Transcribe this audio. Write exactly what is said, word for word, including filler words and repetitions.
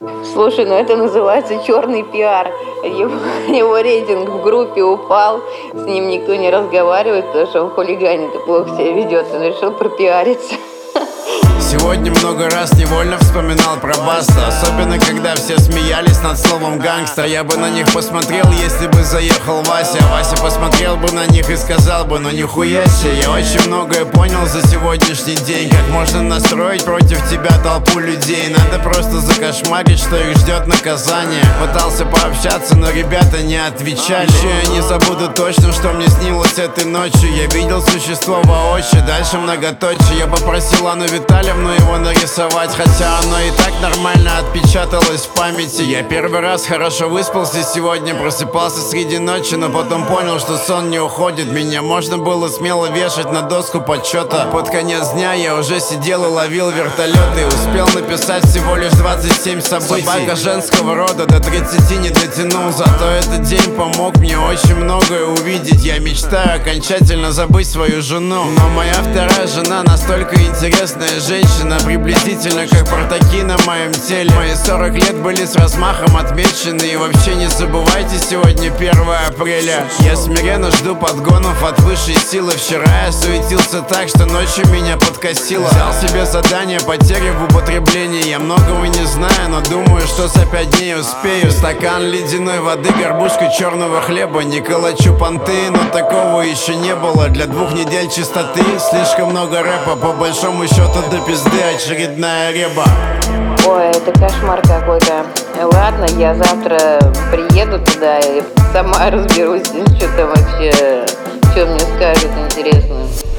Слушай, ну это называется черный пиар. Его, его рейтинг в группе упал, с ним никто не разговаривает, потому что он хулиганит и плохо себя ведет. Он решил пропиариться. Сегодня много раз невольно вспоминал про Баста, особенно когда все смеялись над словом гангстер. Я бы на них посмотрел, если бы заехал Вася. Вася посмотрел бы на них и сказал бы: ну нихуя себе. Я очень многое понял за сегодняшний день. Как можно настроить против тебя толпу людей. Надо просто закошмарить, что их ждет наказание. Пытался пообщаться, но ребята не отвечали. Еще я не забуду точно, что мне снилось этой ночью. Я видел существо воочию, дальше многоточие. Я попросил Анну Витальевну его нарисовать, хотя оно и так нормально отпечаталось в памяти. Я первый раз хорошо выспался сегодня, просыпался среди ночи, но потом понял, что сон не уходит. Меня можно было смело вешать на доску почета. Под конец дня я уже сидел и ловил вертолеты. Успел написать всего лишь двадцать семь событий. Собака женского рода до тридцати не дотянул, зато этот день помог мне очень многое увидеть. Я мечтаю окончательно забыть свою жену, но моя вторая жена настолько интересная женщина, приблизительно как портаки на моем теле. Мои сорок лет были с размахом отмечены. И вообще не забывайте, сегодня первое апреля. Я смиренно жду подгонов от высшей силы. Вчера я суетился так, что ночью меня подкосило. Взял себе задание потери в употреблении. Я многого не знаю, но думаю, что за пять дней успею. Стакан ледяной воды, горбушка черного хлеба. Не калачу понты, но такого еще не было. Для двух недель чистоты слишком много рэпа. По большому счету до пизды очередная реба. Ой, это кошмар какой-то. Ладно, я завтра приеду туда и сама разберусь, что там вообще, что мне скажут интересно.